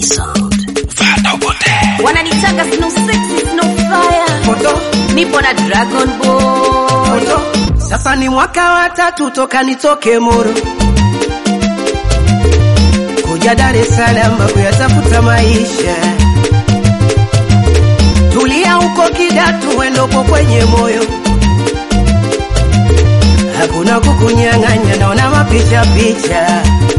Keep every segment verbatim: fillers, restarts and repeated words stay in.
Sound. Fata Bote. Wananitaka snow sexy, snow fire. Foto. Nipo na Dragon Boy. Foto. Sasa ni mwaka wa tatu toka nitoke Moro kuja Dar es Salaam kuyatafuta maisha. Tulia huko Kidatu wendopo kwenye moyo, hakuna kukunyang'anya, naona mapicha picha.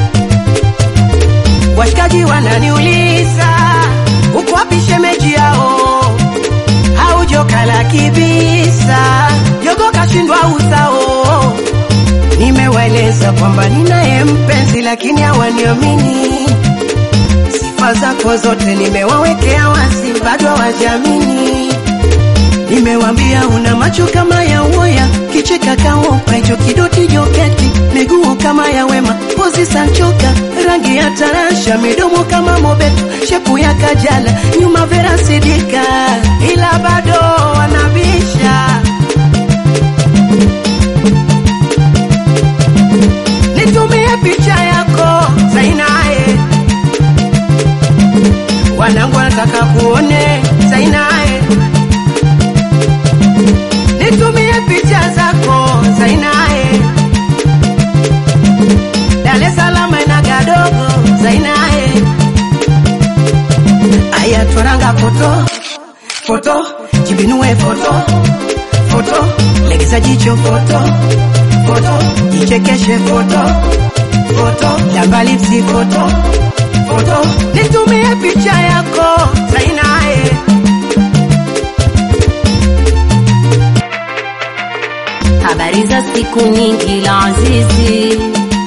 Washikaji wananiuliza uko wapi shemeji yao, haujoka la kibisa, jogo kashindwa usao. Nimewaeleza kwamba ninaye mpenzi lakini hawaniamini, sifa zako zote nimewawekea wazi bado hawajamini. Nimewambia una macho kama ya uoya, kicheka kaopa hicho kidoti joketi, miguu kama ya Wema, pozi sanchoka, rangi ya tarasha, midomo kama Mobeto, shepu ya Kajala, nyuma Vera Sidika, ila bado wanabisha. Nitumie picha yako Zainae, wanangu wanataka kuone Zainae. Nitumie picha zako Zainae, Dar es Salaam na Gadogo Zainae. Aya twaranga foto, foto, jibinue foto, foto, legeza jicho foto, foto, jichekeshe foto, foto, lamba lipsi foto, foto. Nitumie picha yako Zainae. Habari za siku nyingi la azizi,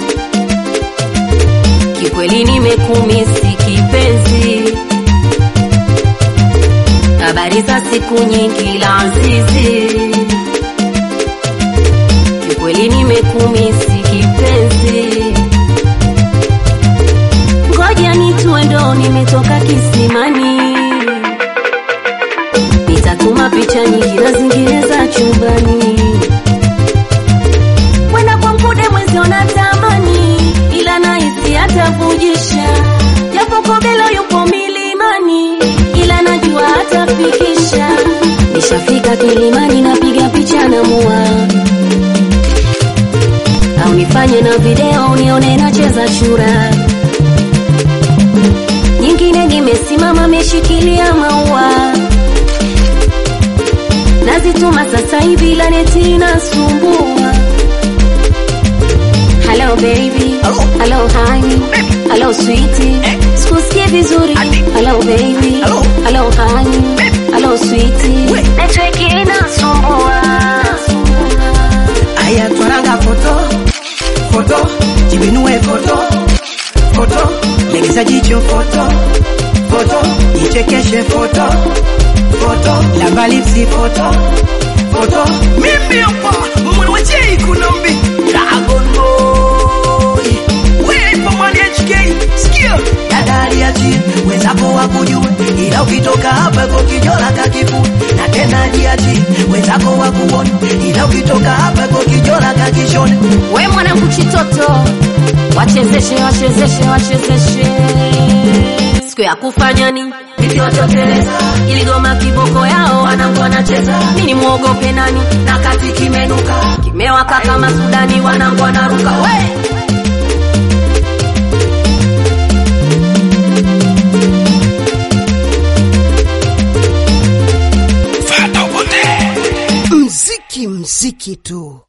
kikweli nimekumisi kipenzi. Habari za siku nyingi la azizi, kikweli nimekumisi kipenzi. Ngoja nitue ndo nimetoka kisimani, nitatuma picha nyingi na zingine za chumbani. Wenda kwa mkude mwezi unatamani, ila nahisi atavujisha, japo Kobelo yupo milimani, ila najua atafikisha. Nishafika Kilimani napiga picha na mua, au nifanye na video nione nacheza chura. Nyingine nimesimama meshikilia maua, nazituma sasa hivi la neti inasumbua. Hello baby, hello, hello honey, hello sweetie, eh? Sikusikie vizuri. Hello baby, hello, hello honey, hello sweetie, network inasumbua. Aya twaranga foto, foto, jibinue foto, foto, legeza jicho foto, foto, jichekeshe foto, foto, lamba lipsi foto, foto. Mimi hapa mwanawajei kunombi Dragon Boy, wewe pamani H K, sikia dadari ya chini, wenzako wakujue, ila ukitoka hapa kwa kijola kakifu, na tena dia chini, wenzako wakuone, ila ukitoka hapa kwa kijola kakishone. We mwanangu chitoto, wachezeshe, wachezeshe, wachezeshe. Siku ya kufanya ni Biti watokeleza, ili goma kiboko yao wanangu wanacheza. Mini muogope nani, na kati kimenuka, kimewaka kama Sudani wanangu wanaruka. We! Fata Bote. Mziki mziki tu.